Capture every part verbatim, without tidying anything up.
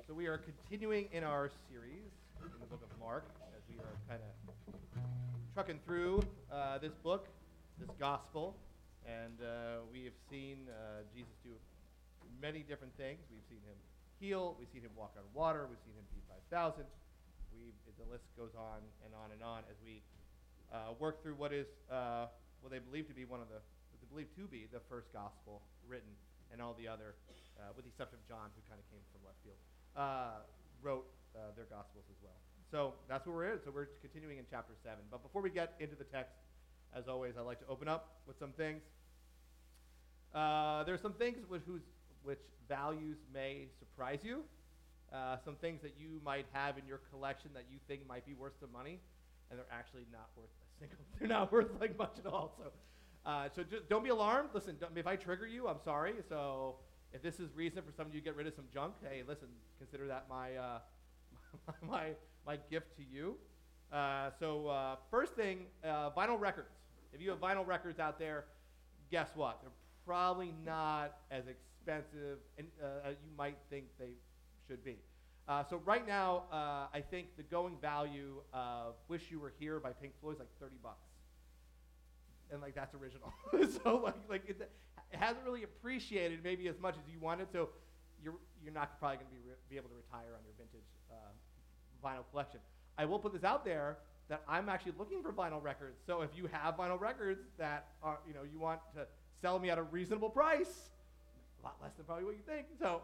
So we are continuing in our series in the book of Mark as we are kind of trucking through uh, this book, this gospel, and uh, we have seen uh, Jesus do many different things. We've seen him heal, we've seen him walk on water, we've seen him feed five thousand. We the list goes on and on and on as we uh, work through what is uh, what they believe to be one of the what they believe to be the first gospel written, and all the other, uh, with the exception of John, who kind of came from left field, uh, wrote uh, their gospels as well. So that's where we're at. So we're continuing in chapter seven. But before we get into the text, as always, I'd like to open up with some things. Uh, there are some things which, whose, which values may surprise you. Uh, some things that you might have in your collection that you think might be worth some money, and they're actually not worth a single. They're not worth like much at all. So, uh, so just don't be alarmed. Listen, don't, if I trigger you, I'm sorry. So if this is reason for some of you to get rid of some junk, hey, listen, consider that my uh, my my gift to you. Uh, so uh, first thing, uh, vinyl records. If you have vinyl records out there, guess what? They're probably not as expensive and, uh, as you might think they should be. Uh, so right now, uh, I think the going value of "Wish You Were Here" by Pink Floyd is like thirty bucks, and like that's original. So like like it, it hasn't really appreciated maybe as much as you wanted. So you're you're not probably going to be re- be able to retire on your vintage uh, vinyl collection. I will put this out there that I'm actually looking for vinyl records. So if you have vinyl records that are you know you want to sell me at a reasonable price, a lot less than probably what you think. So.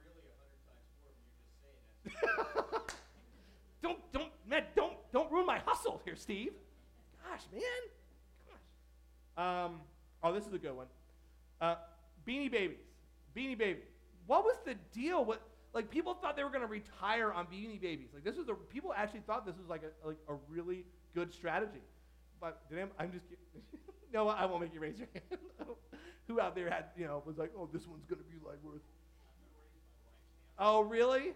don't, don't, man, don't, don't ruin my hustle here, Steve. Gosh, man. Gosh. Um, oh, this is a good one. Uh, Beanie Babies. Beanie Babies. What was the deal with, like, people thought they were going to retire on Beanie Babies. Like, this was a, people actually thought this was like a, like a really good strategy. But did I, I'm just kidding. No, I won't make you raise your hand. Who out there had, you know, was like, oh, this one's going to be like worth. Oh, really?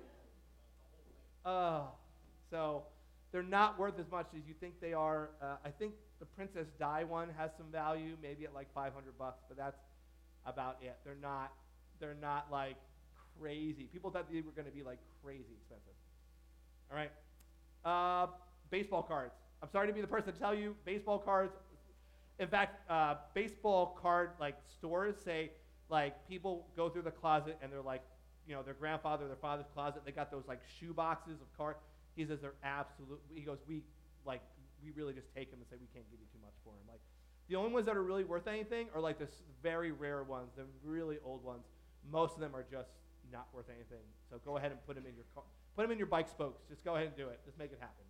Uh, so they're not worth as much as you think they are. Uh, I think the Princess Di one has some value, maybe at like five hundred bucks, but that's about it. They're not, they're not like crazy. People thought they were going to be like crazy expensive. All right. Uh, baseball cards. I'm sorry to be the person to tell you, baseball cards. In fact, uh, baseball card like stores say like people go through the closet and they're like, you know, their grandfather, their father's closet, they got those like shoe boxes of cards. He says they're absolute. He goes, we like, we really just take them and say we can't give you too much for them. Like, the only ones that are really worth anything are like the very rare ones, the really old ones. Most of them are just not worth anything. So go ahead and put them in your car, put them in your bike spokes. Just go ahead and do it. Just make it happen.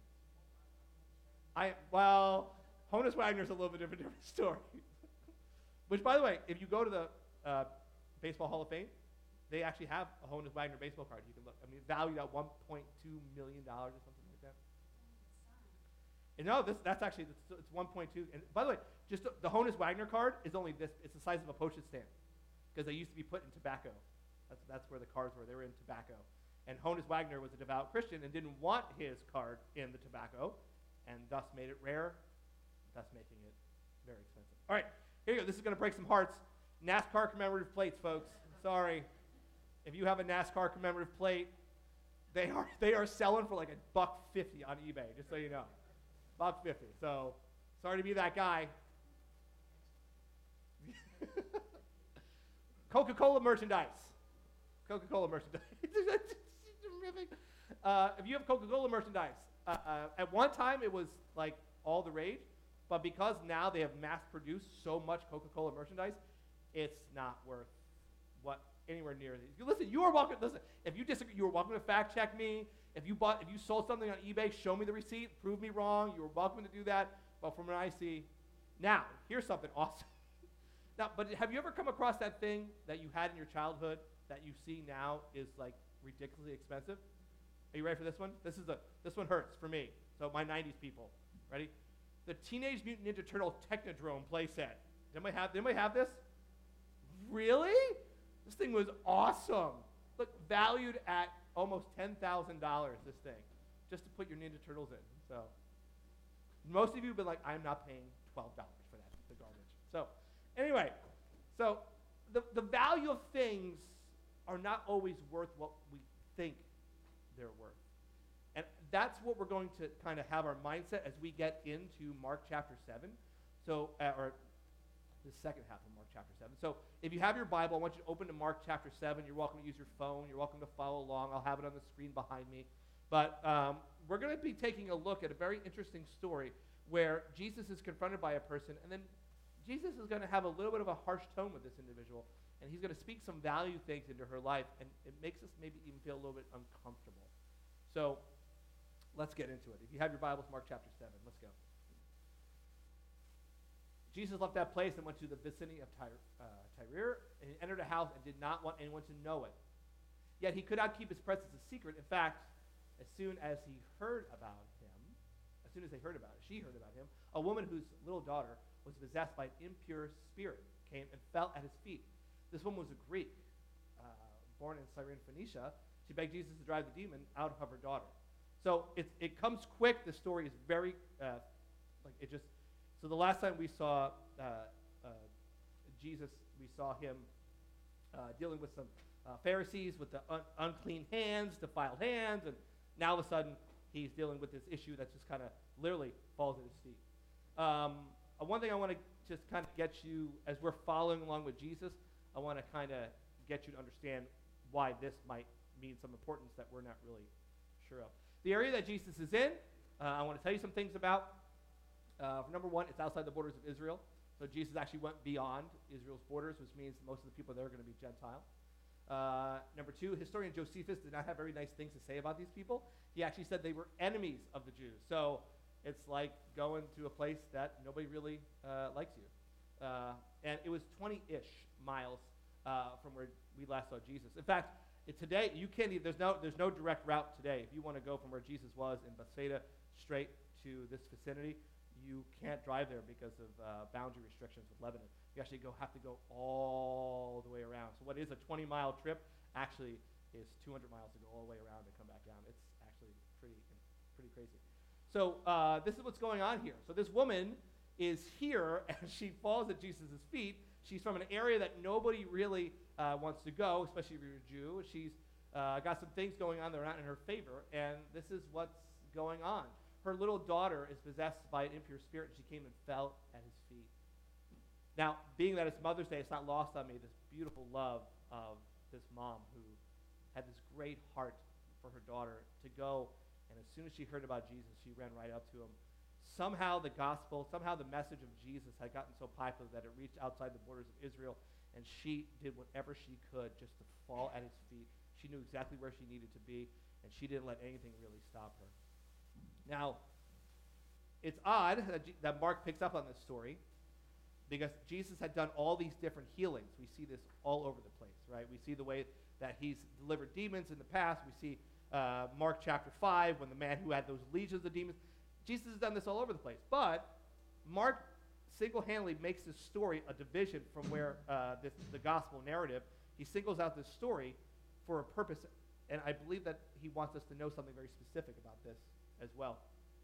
I well, Honus Wagner's a little bit of a different story. Which, by the way, if you go to the uh, Baseball Hall of Fame, they actually have a Honus Wagner baseball card. You can look. I mean, valued at one point two million dollars or something like that. And no, this that's actually it's, it's one point two. And by the way, just the, the Honus Wagner card is only this. It's the size of a postage stamp because they used to be put in tobacco. That's that's where the cards were. They were in tobacco. And Honus Wagner was a devout Christian and didn't want his card in the tobacco, and thus made it rare, thus making it very expensive. All right, here you go. This is going to break some hearts. NASCAR commemorative plates, folks. Sorry. If you have a NASCAR commemorative plate, they are they are selling for like a buck fifty on eBay, just so you know. Buck fifty. So sorry to be that guy. Coca-Cola merchandise. Coca-Cola merchandise. uh, if you have Coca-Cola merchandise, uh, uh, at one time it was like all the rage, but because now they have mass-produced so much Coca-Cola merchandise, it's not worth what anywhere near these. Listen, you are welcome. Listen, if you disagree, you are welcome to fact check me. If you bought, if you sold something on eBay, show me the receipt, prove me wrong. You are welcome to do that. But from what I see, now here's something awesome. Now, but have you ever come across that thing that you had in your childhood that you see now is like ridiculously expensive? Are you ready for this one? This is the this one hurts for me. So my nineties people, ready? The Teenage Mutant Ninja Turtle Technodrome playset. Did anybody have? Did anybody have this? Really? This thing was awesome. Look, valued at almost ten thousand dollars, this thing, just to put your Ninja Turtles in. So most of you have been like, I'm not paying twelve dollars for that, the garbage. So anyway, so the, the value of things are not always worth what we think their worth. And that's what we're going to kind of have our mindset as we get into Mark chapter seven. So, uh, or the second half of Mark chapter seven. So if you have your Bible, I want you to open to Mark chapter seven. You're welcome to use your phone. You're welcome to follow along. I'll have it on the screen behind me. But um, we're going to be taking a look at a very interesting story where Jesus is confronted by a person, and then Jesus is going to have a little bit of a harsh tone with this individual, and he's going to speak some value things into her life, and it makes us maybe even feel a little bit uncomfortable. So let's get into it. If you have your Bibles, Mark chapter seven, let's go. Jesus left that place and went to the vicinity of Tyre, uh, Tyre, and he entered a house and did not want anyone to know it. Yet he could not keep his presence a secret. In fact, as soon as he heard about him, as soon as they heard about it, she heard about him, a woman whose little daughter was possessed by an impure spirit came and fell at his feet. This woman was a Greek, uh, born in Cyrene, Phoenicia. She begged Jesus to drive the demon out of her daughter. So it, it comes quick. The story is very, uh, like it just, so the last time we saw uh, uh, Jesus, we saw him uh, dealing with some uh, Pharisees with the un- unclean hands, defiled hands, and now all of a sudden he's dealing with this issue that just kind of literally falls at his feet. Um, uh, one thing I want to just kind of get you, as we're following along with Jesus, I want to kind of get you to understand why this might mean some importance that we're not really sure of. The area that Jesus is in, uh, I want to tell you some things about. Uh, number one, it's outside the borders of Israel. So Jesus actually went beyond Israel's borders, which means most of the people there are going to be Gentile. Uh, number two, historian Josephus did not have very nice things to say about these people. He actually said they were enemies of the Jews. So it's like going to a place that nobody really uh, likes you. Uh, and it was twenty-ish miles uh, from where we last saw Jesus. In fact, it, today you can't even, there's no there's no direct route today. If you want to go from where Jesus was in Bethsaida straight to this vicinity, you can't drive there because of uh, boundary restrictions with Lebanon. You actually go have to go all the way around. So what is a twenty-mile trip actually is two hundred miles to go all the way around and come back down. It's actually pretty pretty crazy. So uh, this is what's going on here. So this woman is here, and she falls at Jesus' feet. She's from an area that nobody really uh, wants to go, especially if you're a Jew. She's uh, got some things going on that are not in her favor, and this is what's going on. Her little daughter is possessed by an impure spirit, and she came and fell at his feet. Now, being that it's Mother's Day, it's not lost on me this beautiful love of this mom who had this great heart for her daughter to go, and as soon as she heard about Jesus, she ran right up to him. Somehow the gospel, somehow the message of Jesus had gotten so popular that it reached outside the borders of Israel, and she did whatever she could just to fall at his feet. She knew exactly where she needed to be, and she didn't let anything really stop her. Now, it's odd that, G- that Mark picks up on this story because Jesus had done all these different healings. We see this all over the place, right? We see the way that he's delivered demons in the past. We see uh, Mark chapter five when the man who had those legions of demons. Jesus has done this all over the place. But Mark single-handedly makes this story a division from where uh, this, the gospel narrative. He singles out this story for a purpose, and I believe that he wants us to know something very specific about this as well.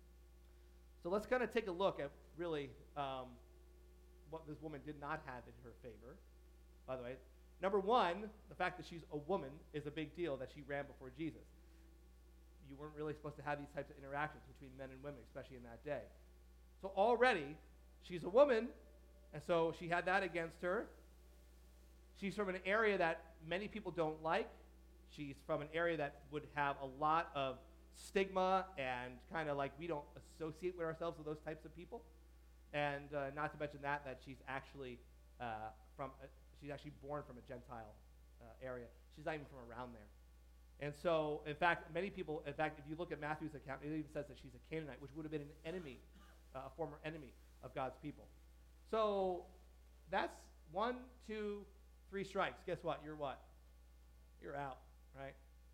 So let's kind of take a look at really um, what this woman did not have in her favor. By the way, number one, the fact that she's a woman is a big deal, that she ran before Jesus. You weren't really supposed to have these types of interactions between men and women, especially in that day. So already, she's a woman, and so she had that against her. She's from an area that many people don't like. She's from an area that would have a lot of stigma and kind of like we don't associate with ourselves with those types of people. And uh, not to mention that, that she's actually uh, from, uh, she's actually born from a Gentile uh, area. She's not even from around there. And so, in fact, many people, in fact, if you look at Matthew's account, it even says that she's a Canaanite, which would have been an enemy, uh, a former enemy of God's people. So that's one, two, three strikes. Guess what? You're what? You're out, right?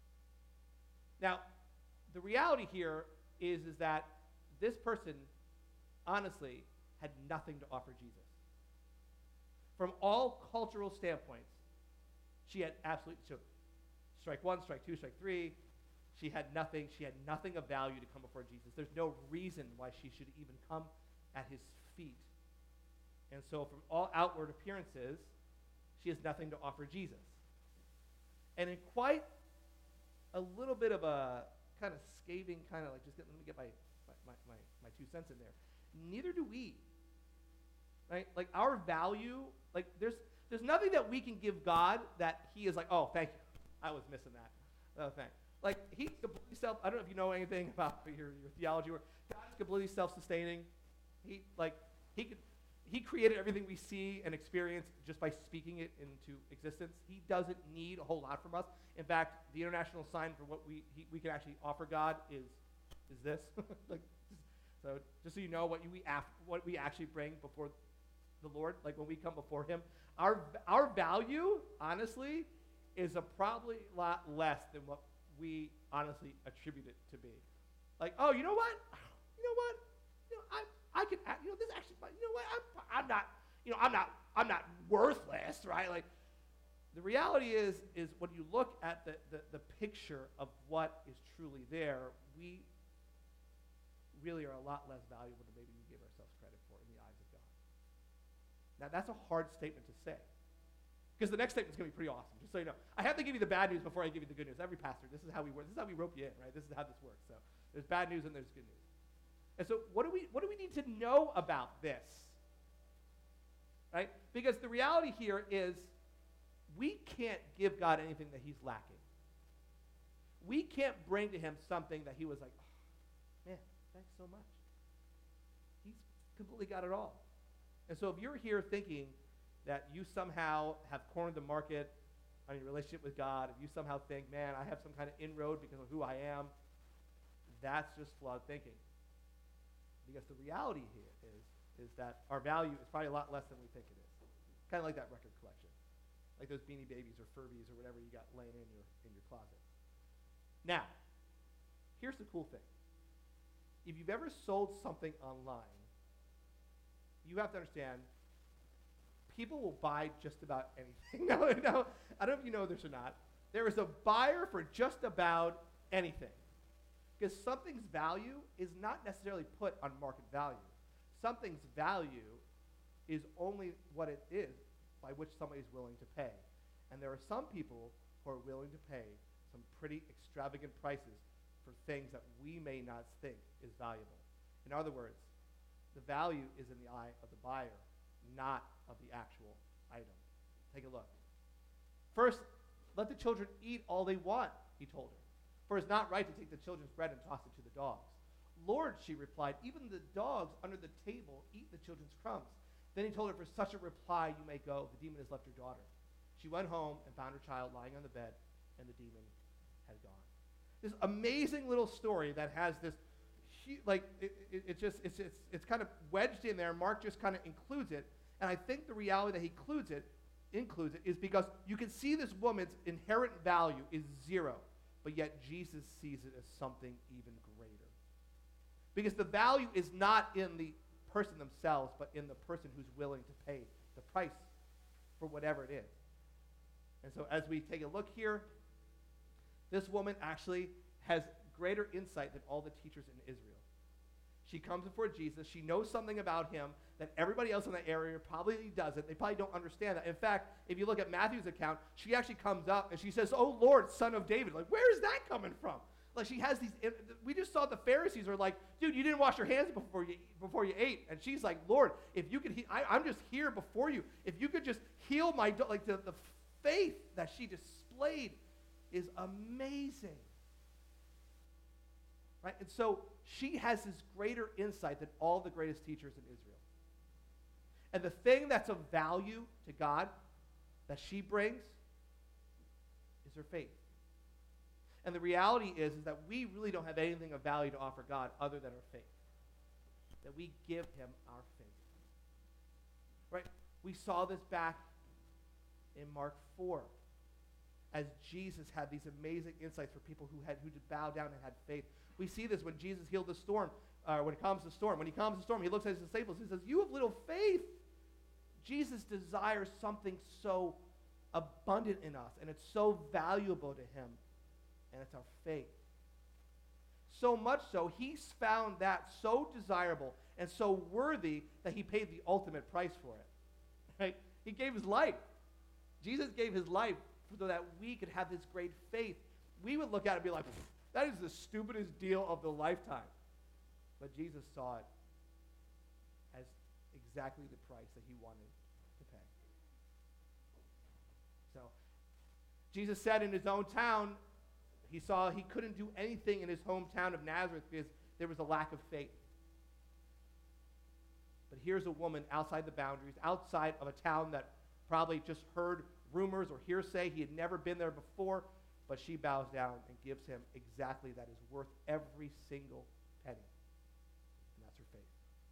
Now, the reality here is, is that this person, honestly, had nothing to offer Jesus. From all cultural standpoints, she had absolutely, so strike one, strike two, strike three, she had nothing, she had nothing of value to come before Jesus. There's no reason why she should even come at his feet. And so from all outward appearances, she has nothing to offer Jesus. And in quite a little bit of a kind of scathing, kind of like just get, let me get my, my, my, my, my two cents in there. Neither do we. Right? Like our value, like there's there's nothing that we can give God that he is like, oh, thank you. I was missing that. Oh, thanks. Like he's completely self, I don't know if you know anything about your, your theology work. God is completely self-sustaining. He like he could he created everything we see and experience just by speaking it into existence. He doesn't need a whole lot from us. In fact, the international sign for what we he, we can actually offer God is is this. Like, so just so you know what you, we af, what we actually bring before the Lord, like when we come before him, our our value, honestly, is a probably lot less than what we honestly attribute it to be. Like, oh, you know what? You know what? You know, I I can, you know, this actually, you know what? I'm I'm not, you know, I'm not I'm not worthless, right? Like, the reality is is when you look at the the, the picture of what is truly there, we really are a lot less valuable than maybe we give ourselves credit for in the eyes of God. Now, that's a hard statement to say. Because the next statement is going to be pretty awesome, just so you know. I have to give you the bad news before I give you the good news. Every pastor, this is how we work. This is how we rope you in, right? This is how this works. So there's bad news and there's good news. And so what do we what do we need to know about this? Right? Because the reality here is we can't give God anything that he's lacking. We can't bring to him something that he was like, oh, man, thanks so much. He's completely got it all. And so if you're here thinking that you somehow have cornered the market on your relationship with God, if you somehow think, man, I have some kind of inroad because of who I am, that's just flawed thinking. Because the reality here is, is that our value is probably a lot less than we think it is. Kind of like that record collection. Like those Beanie Babies or Furbies or whatever you got laying in your, in your closet. Now, here's the cool thing. If you've ever sold something online, you have to understand, people will buy just about anything. no, no, I don't know if you know this or not. There is a buyer for just about anything. Because something's value is not necessarily put on market value. Something's value is only what it is by which somebody's willing to pay. And there are some people who are willing to pay some pretty extravagant prices for things that we may not think is valuable. In other words, the value is in the eye of the buyer, not of the actual item. Take a look. First, let the children eat all they want, he told her. For it's not right to take the children's bread and toss it to the dogs. Lord, she replied, even the dogs under the table eat the children's crumbs. Then he told her, for such a reply you may go. The demon has left your daughter. She went home and found her child lying on the bed, and the demon had gone. This amazing little story that has this, like, it, it, it just, it's, it's, it's kind of wedged in there. Mark just kind of includes it. And I think the reality that he includes it, includes it is because you can see this woman's inherent value is zero, but yet Jesus sees it as something even greater. Because the value is not in the person themselves, but in the person who's willing to pay the price for whatever it is. And so as we take a look here, this woman actually has greater insight than all the teachers in Israel. She comes before Jesus. She knows something about him that everybody else in that area probably doesn't. They probably don't understand that. In fact, if you look at Matthew's account, she actually comes up and she says, oh, Lord, son of David. Like, where is that coming from? Like, she has these, we just saw the Pharisees are like, dude, you didn't wash your hands before you before you ate. And she's like, Lord, if you could, he- I, I'm just here before you. If you could just heal my, do-, like the, the faith that she displayed is amazing. Right? And so she has this greater insight than all the greatest teachers in Israel. And the thing that's of value to God that she brings is her faith. And the reality is, is that we really don't have anything of value to offer God other than our faith. That we give him our faith. Right? We saw this back in Mark four. As Jesus had these amazing insights for people who had who did bow down and had faith. We see this when Jesus healed the storm, uh, when it calms the storm. When he calms the storm, he looks at his disciples. He says, you have little faith. Jesus desires something so abundant in us, and it's so valuable to him, and it's our faith. So much so, he's found that so desirable and so worthy that he paid the ultimate price for it. Right? He gave his life. Jesus gave his life so that we could have this great faith. We would look at it and be like, That is the stupidest deal of the lifetime. But Jesus saw it as exactly the price that he wanted to pay. So, Jesus said in his own town, he saw he couldn't do anything in his hometown of Nazareth because there was a lack of faith. But here's a woman outside the boundaries, outside of a town that probably just heard rumors or hearsay. He had never been there before, but she bows down and gives him exactly that is worth every single penny. And that's her faith.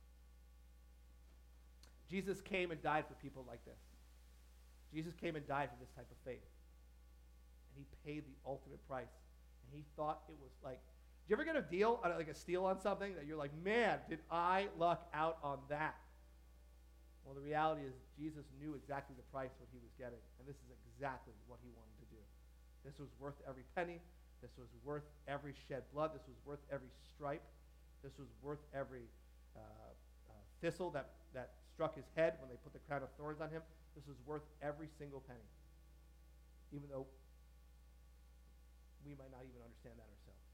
Jesus came and died for people like this. Jesus came and died for this type of faith. And he paid the ultimate price. And he thought it was like, did you ever get a deal, like a steal on something that you're like, man, did I luck out on that? Well, the reality is Jesus knew exactly the price what he was getting. And this is exactly what he wanted to do. This was worth every penny. This was worth every shed blood. This was worth every stripe. This was worth every uh, uh, thistle that, that struck his head when they put the crown of thorns on him. This was worth every single penny, even though we might not even understand that ourselves.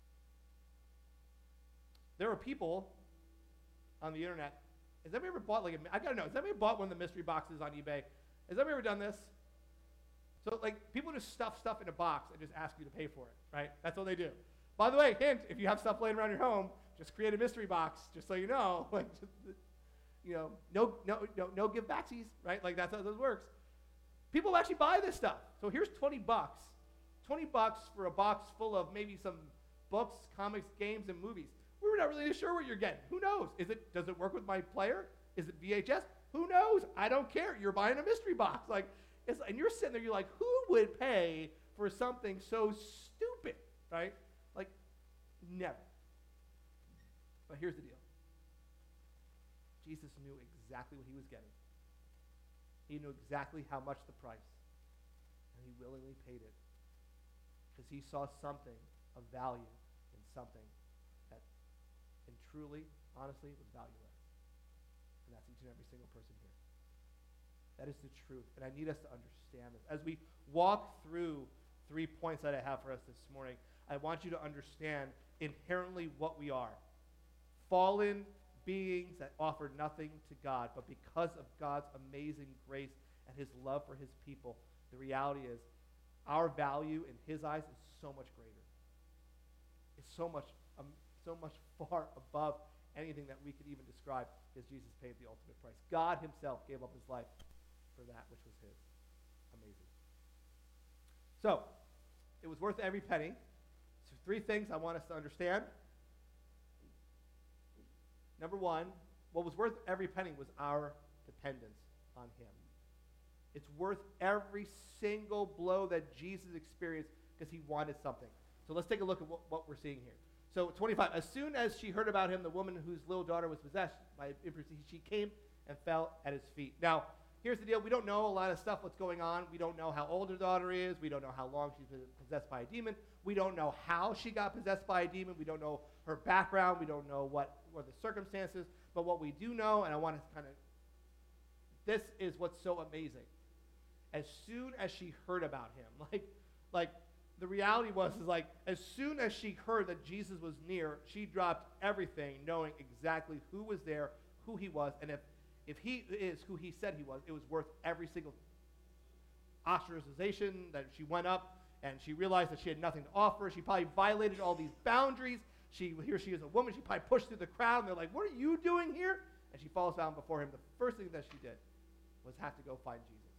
There are people on the internet. Has anybody ever bought, like, a, I gotta know, has anybody bought one of the mystery boxes on eBay? Has anybody ever done this? So, like, people just stuff stuff in a box and just ask you to pay for it, right? That's what they do. By the way, hint, if you have stuff laying around your home, just create a mystery box, just so you know. Like, just, you know, no, no, no, no give backsies, right? Like, that's how this works. People actually buy this stuff. So here's twenty bucks. twenty bucks for a box full of maybe some books, comics, games, and movies. We're not really sure what you're getting. Who knows? Is it, does it work with my player? Is it V H S? Who knows? I don't care. You're buying a mystery box. Like, it's, and you're sitting there, you're like, who would pay for something so stupid, right? Like, never. But here's the deal. Jesus knew exactly what he was getting. He knew exactly how much the price, and he willingly paid it because he saw something of value in something that, and truly, honestly, was valueless. And that's each and every single person here. That is the truth, and I need us to understand this. As we walk through three points that I have for us this morning, I want you to understand inherently what we are. Fallen beings that offer nothing to God, but because of God's amazing grace and his love for his people, the reality is our value in his eyes is so much greater. It's so much, um, so much far above anything that we could even describe, because Jesus paid the ultimate price. God himself gave up his life for that which was his. Amazing. So, it was worth every penny. So three things I want us to understand. Number one, what was worth every penny was our dependence on him. It's worth every single blow that Jesus experienced because he wanted something. So let's take a look at what, what we're seeing here. So twenty-five, as soon as she heard about him, the woman whose little daughter was possessed by leprosy, she came and fell at his feet. Now, here's the deal. We don't know a lot of stuff, what's going on. We don't know how old her daughter is. We don't know how long she's been possessed by a demon. We don't know how she got possessed by a demon. We don't know her background. We don't know what were the circumstances. But what we do know, and I want to kind of, this is what's so amazing. As soon as she heard about him, like, like the reality was, is like, as soon as she heard that Jesus was near, she dropped everything, knowing exactly who was there, who he was, and if If he is who he said he was, it was worth every single ostracization that she went up and she realized that she had nothing to offer. She probably violated all these boundaries. She, here she is a woman. She probably pushed through the crowd, and they're like, what are you doing here? And she falls down before him. The first thing that she did was have to go find Jesus.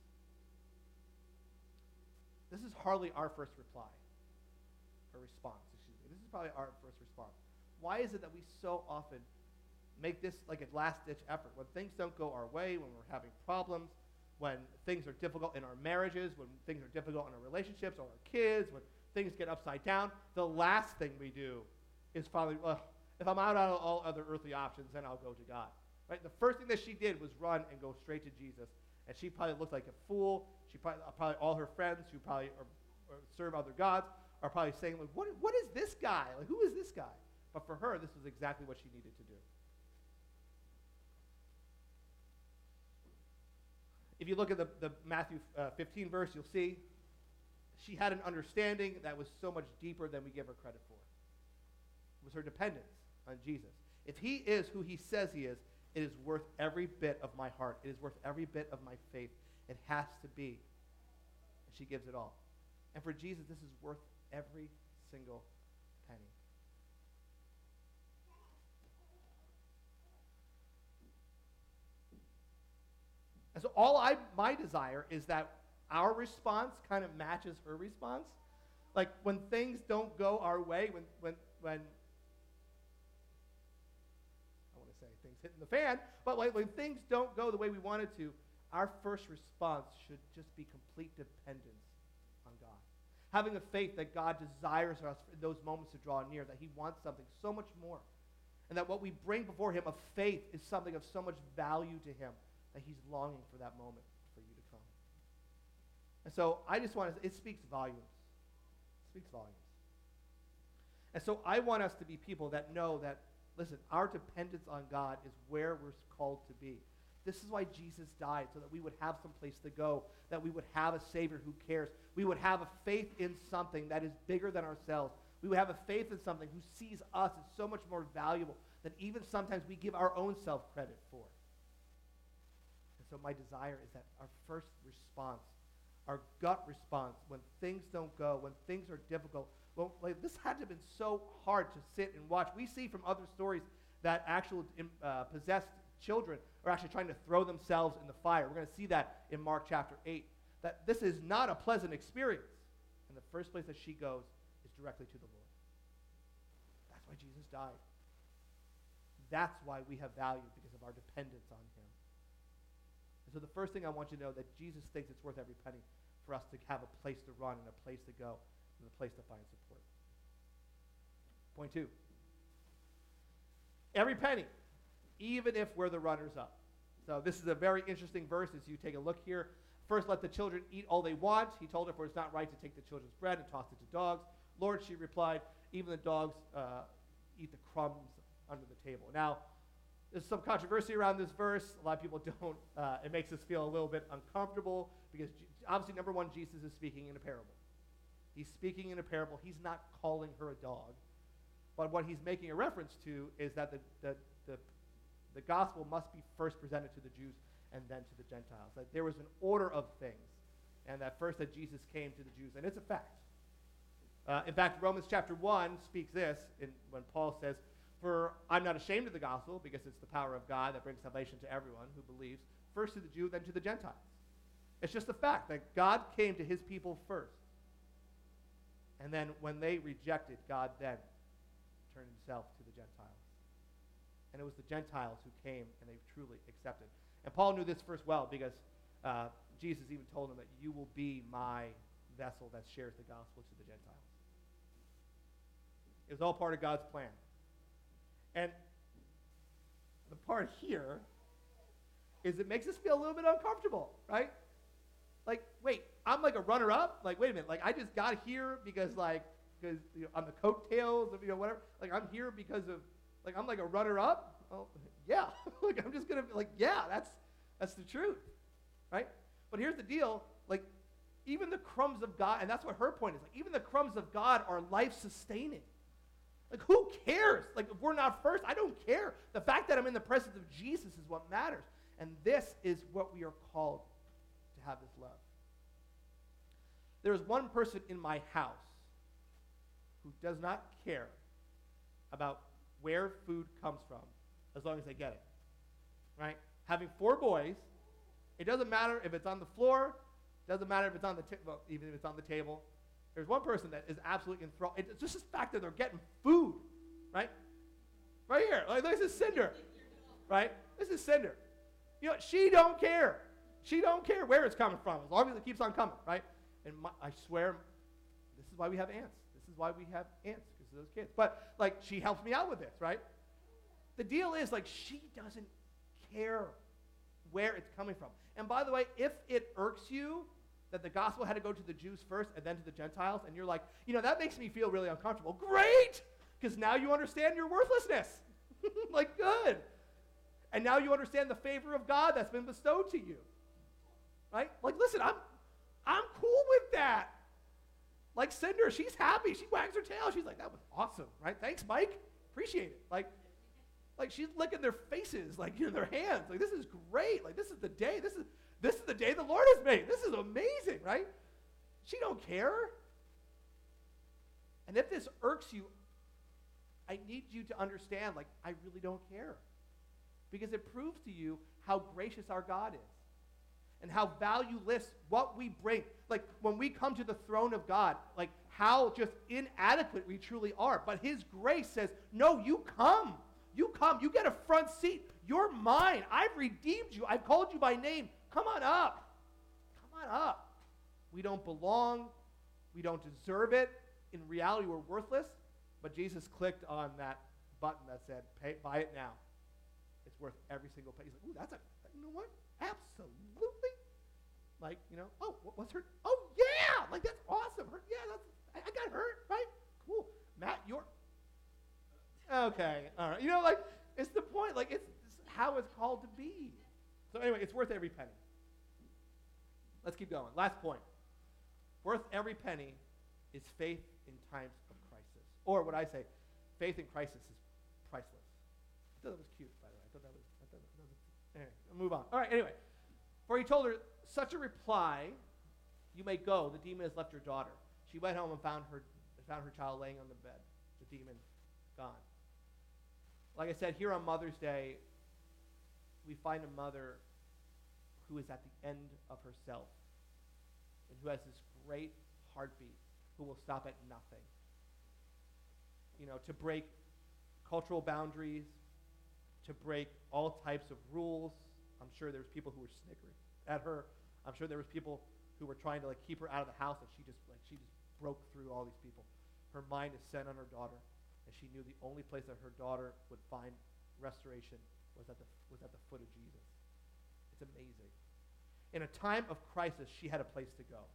This is hardly our first reply, or response, excuse me. This is probably our first response. Why is it that we so often make this like a last-ditch effort? When things don't go our way, when we're having problems, when things are difficult in our marriages, when things are difficult in our relationships or our kids, when things get upside down, the last thing we do is finally, well, if I'm out of all other earthly options, then I'll go to God. Right? The first thing that she did was run and go straight to Jesus, and she probably looked like a fool. She probably, probably all her friends who probably are, or serve other gods are probably saying, like, what, what is this guy? Like, who is this guy? But for her, this was exactly what she needed to do. If you look at the, the Matthew uh, fifteen verse, you'll see she had an understanding that was so much deeper than we give her credit for. It was her dependence on Jesus. If he is who he says he is, it is worth every bit of my heart. It is worth every bit of my faith. It has to be. And she gives it all. And for Jesus, this is worth every single penny. And so all I, my desire is that our response kind of matches her response. Like when things don't go our way, when, when, when I want to say things hitting the fan, but like when things don't go the way we want it to, our first response should just be complete dependence on God. Having a faith that God desires us in those moments to draw near, that he wants something so much more. And that what we bring before him of faith is something of so much value to him that he's longing for that moment for you to come. And so I just want to, it speaks volumes. It speaks volumes. And so I want us to be people that know that, listen, our dependence on God is where we're called to be. This is why Jesus died, so that we would have some place to go, that we would have a Savior who cares. We would have a faith in something that is bigger than ourselves. We would have a faith in something who sees us as so much more valuable than even sometimes we give our own self credit for. And so my desire is that our first response, our gut response, when things don't go, when things are difficult, well, like this had to have been so hard to sit and watch. We see from other stories that actual uh, possessed children are actually trying to throw themselves in the fire. We're going to see that in Mark chapter eight, that this is not a pleasant experience. And the first place that she goes is directly to the Lord. That's why Jesus died. That's why we have value, because of our dependence on him. And so the first thing I want you to know, that Jesus thinks it's worth every penny for us to have a place to run and a place to go and a place to find support. Point two. Every penny, even if we're the runners-up. So this is a very interesting verse as you take a look here. First, let the children eat all they want. He told her, for it's not right to take the children's bread and toss it to dogs. Lord, she replied, even the dogs uh, eat the crumbs under the table. Now, there's some controversy around this verse. A lot of people don't. Uh, it makes us feel a little bit uncomfortable because obviously, number one, Jesus is speaking in a parable. He's speaking in a parable. He's not calling her a dog. But what he's making a reference to is that the, the, the, the gospel must be first presented to the Jews and then to the Gentiles. That there was an order of things. And that first that Jesus came to the Jews. And it's a fact. Uh, in fact, Romans chapter one speaks this in, when Paul says, for I'm not ashamed of the gospel, because it's the power of God that brings salvation to everyone who believes, first to the Jew, then to the Gentiles. It's just a fact that God came to his people first. And then when they rejected, God then turned himself to the Gentiles. And it was the Gentiles who came and they truly accepted. And Paul knew this verse well, because uh, Jesus even told him that you will be my vessel that shares the gospel to the Gentiles. It was all part of God's plan. And the part here is it makes us feel a little bit uncomfortable, right? Like, wait, I'm like a runner-up? Like, wait a minute, like I just got here because like, because you know, on the coattails of, you know, whatever. Like I'm here because of, like I'm like a runner-up? Oh, yeah. Like I'm just going to be like, yeah, that's that's the truth, right? But here's the deal, like even the crumbs of God, and that's what her point is, like even the crumbs of God are life-sustaining. Like, who cares? Like, if we're not first, I don't care. The fact that I'm in the presence of Jesus is what matters. And this is what we are called to have this love. There is one person in my house who does not care about where food comes from as long as they get it. Right? Having four boys, it doesn't matter if it's on the floor, doesn't matter if it's on the table, well, even if it's on the table. There's one person that is absolutely enthralled. It's just the fact that they're getting food, right? Right here. Like, this is Cinder, right? This is Cinder. You know, she don't care. She don't care where it's coming from, as long as it keeps on coming, right? And my, I swear, this is why we have aunts. This is why we have aunts, because of those kids. But, like, she helps me out with this, right? The deal is, like, she doesn't care where it's coming from. And by the way, if it irks you that the gospel had to go to the Jews first and then to the Gentiles, and you're like, you know, that makes me feel really uncomfortable. Great! Because now you understand your worthlessness. Like, good. And now you understand the favor of God that's been bestowed to you. Right? Like, listen, I'm I'm cool with that. like Cinder, she's happy. She wags her tail. She's like, that was awesome, right? Thanks, Mike. Appreciate it. Like, like she's licking their faces, like, you know, their hands. Like, this is great. Like, this is the day. This is this is the day the Lord has made. This is amazing, right? She don't care. And if this irks you, I need you to understand, like, I really don't care. Because it proves to you how gracious our God is. And how valueless what we bring. Like, when we come to the throne of God, like, how just inadequate we truly are. But his grace says, no, you come. You come. You get a front seat. You're mine. I've redeemed you. I've called you by name. Come on up. Come on up. We don't belong. We don't deserve it. In reality, we're worthless. But Jesus clicked on that button that said, pay, buy it now. It's worth every single penny. He's like, ooh, that's a, you know what? Absolutely. Like, you know, oh, what's hurt? Oh, yeah. Like, that's awesome. Hurt, yeah, that's, I, I got hurt, right? Cool. Matt, you're, okay, all right. You know, like, it's the point. Like, it's, it's how it's called to be. So anyway, it's worth every penny. Let's keep going. Last point. Worth every penny is faith in times of crisis. Or what I say, faith in crisis is priceless. I thought that was cute, by the way. I thought that was, I thought that was anyway, I'll move on. All right, anyway. For he told her, such a reply, you may go. The demon has left your daughter. She went home and found her, found her child laying on the bed. The demon gone. Like I said, here on Mother's Day, we find a mother who is at the end of herself and who has this great heartbeat, who will stop at nothing. You know, to break cultural boundaries, to break all types of rules. I'm sure there was people who were snickering at her. I'm sure there was people who were trying to like keep her out of the house, and she just like she just broke through all these people. Her mind is set on her daughter, and she knew the only place that her daughter would find restoration was at the was at the foot of Jesus. It's amazing. In a time of crisis, she had a place to go.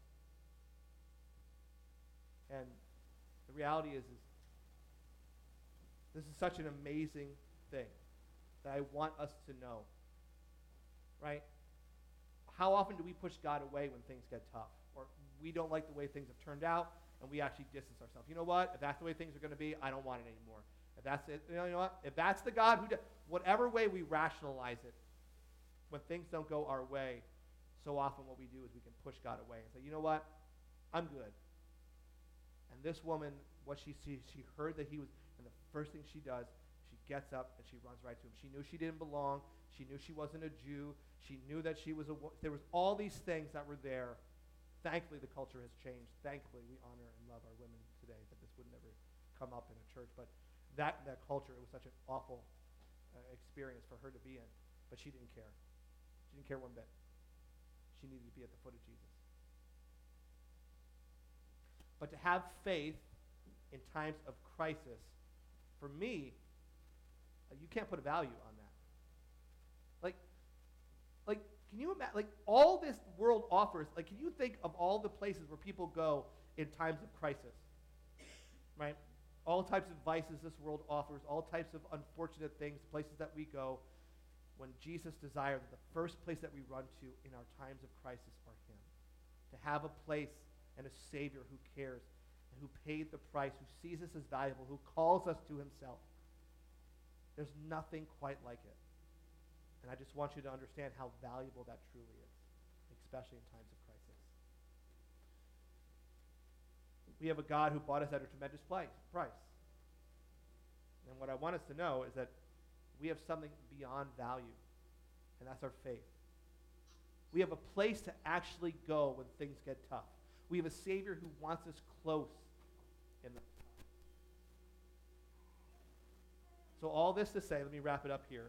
And the reality is, is this is such an amazing thing that I want us to know, right? How often do we push God away when things get tough? Or we don't like the way things have turned out, and we actually distance ourselves. You know what? If that's the way things are going to be, I don't want it anymore. If that's it, you know, you know what? If that's the God who does, whatever way we rationalize it, when things don't go our way, so often what we do is we can push God away and say, you know what? I'm good. And this woman, what she sees, she heard that he was, and the first thing she does, she gets up and she runs right to him. She knew she didn't belong. She knew she wasn't a Jew. She knew that she was a, there was all these things that were there. Thankfully, the culture has changed. Thankfully, we honor and love our women today, that this would never come up in a church. But that, that culture, it was such an awful uh, experience for her to be in. But she didn't care. She didn't care one bit. She needed to be at the foot of Jesus. But to have faith in times of crisis, for me, uh, you can't put a value on that. Like, like, can you imagine, like, all this world offers, like, can you think of all the places where people go in times of crisis, right? All types of vices this world offers, all types of unfortunate things, places that we go, when Jesus desired that the first place that we run to in our times of crisis are him. To have a place and a Savior who cares and who paid the price, who sees us as valuable, who calls us to himself. There's nothing quite like it. And I just want you to understand how valuable that truly is, especially in times of crisis. We have a God who bought us at a tremendous price. And what I want us to know is that we have something beyond value, and that's our faith. We have a place to actually go when things get tough. We have a Savior who wants us close in the So all this to say, let me wrap it up here.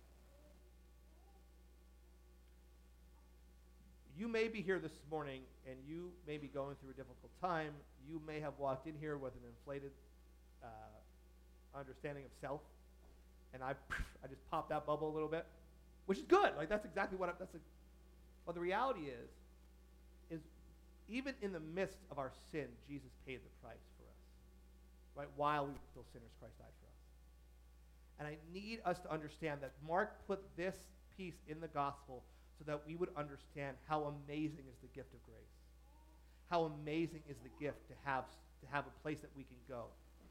You may be here this morning, and you may be going through a difficult time. You may have walked in here with an inflated uh, understanding of self, and I, I just popped that bubble a little bit, which is good. Like that's exactly what I, that's. A, but the reality is, is even in the midst of our sin, Jesus paid the price for us. Right, while we were still sinners, Christ died for us. And I need us to understand that Mark put this piece in the gospel so that we would understand how amazing is the gift of grace. how amazing is the gift to have, to have a place that we can go.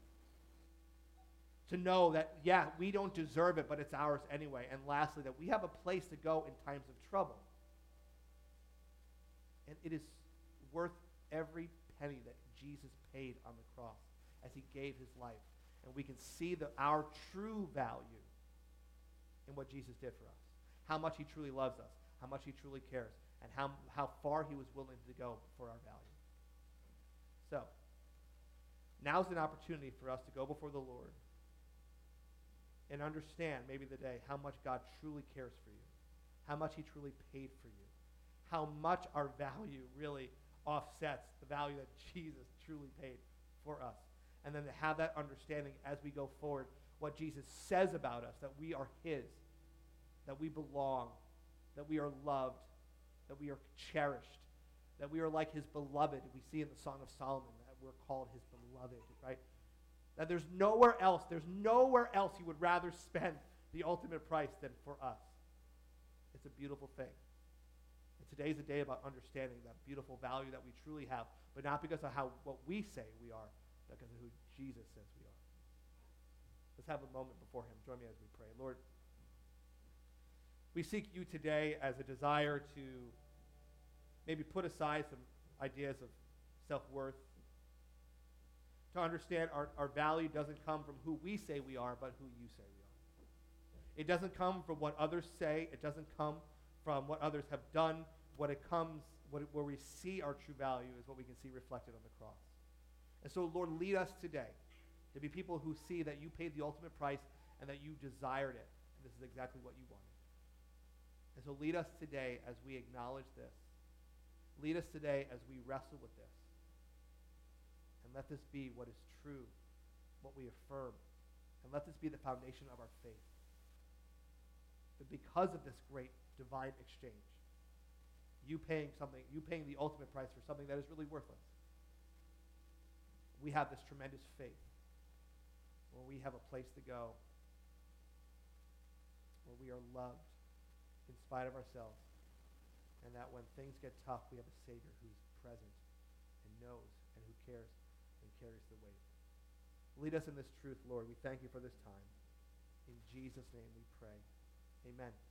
To know that, yeah, we don't deserve it, but it's ours anyway. And lastly, that we have a place to go in times of trouble. And it is worth every penny that Jesus paid on the cross as he gave his life. And we can see the, our true value in what Jesus did for us. How much he truly loves us, how much he truly cares, and how, how far he was willing to go for our value. So, now's an opportunity for us to go before the Lord and understand maybe today how much God truly cares for you, how much he truly paid for you, how much our value really offsets the value that Jesus truly paid for us. And then to have that understanding as we go forward, what Jesus says about us, that we are his, that we belong, that we are loved, that we are cherished, that we are like his beloved. We see in the Song of Solomon that we're called his beloved, right? That there's nowhere else, there's nowhere else he would rather spend the ultimate price than for us. It's a beautiful thing. And today's a day about understanding that beautiful value that we truly have, but not because of how what we say we are, but because of who Jesus says we are. Let's have a moment before him. Join me as we pray. Lord, we seek you today as a desire to maybe put aside some ideas of self-worth, to understand our, our value doesn't come from who we say we are, but who you say we are. It doesn't come from what others say. It doesn't come from what others have done. What it comes, what it, where we see our true value is what we can see reflected on the cross. And so, Lord, lead us today to be people who see that you paid the ultimate price and that you desired it. And this is exactly what you wanted. And so lead us today as we acknowledge this. Lead us today as we wrestle with this. And let this be what is true, what we affirm. And let this be the foundation of our faith. That because of this great divine exchange, you paying something, you paying the ultimate price for something that is really worthless, we have this tremendous faith where we have a place to go, where we are loved in spite of ourselves, and that when things get tough, we have a Savior who's present and knows and who cares and carries the weight. Lead us in this truth, Lord. We thank you for this time. In Jesus' name we pray. Amen.